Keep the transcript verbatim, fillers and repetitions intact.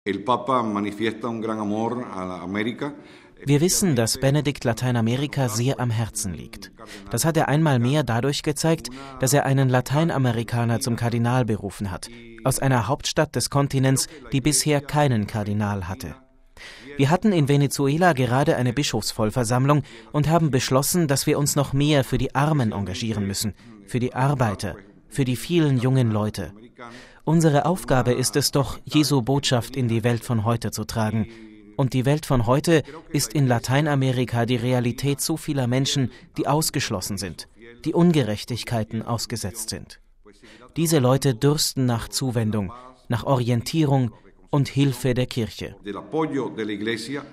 Wir wissen, dass Benedikt Lateinamerika sehr am Herzen liegt. Das hat er einmal mehr dadurch gezeigt, dass er einen Lateinamerikaner zum Kardinal berufen hat, aus einer Hauptstadt des Kontinents, die bisher keinen Kardinal hatte. Wir hatten in Venezuela gerade eine Bischofsvollversammlung und haben beschlossen, dass wir uns noch mehr für die Armen engagieren müssen, für die Arbeiter, für die vielen jungen Leute. Unsere Aufgabe ist es doch, Jesu Botschaft in die Welt von heute zu tragen. Und die Welt von heute ist in Lateinamerika die Realität so vieler Menschen, die ausgeschlossen sind, die Ungerechtigkeiten ausgesetzt sind. Diese Leute dürsten nach Zuwendung, nach Orientierung und Hilfe der Kirche.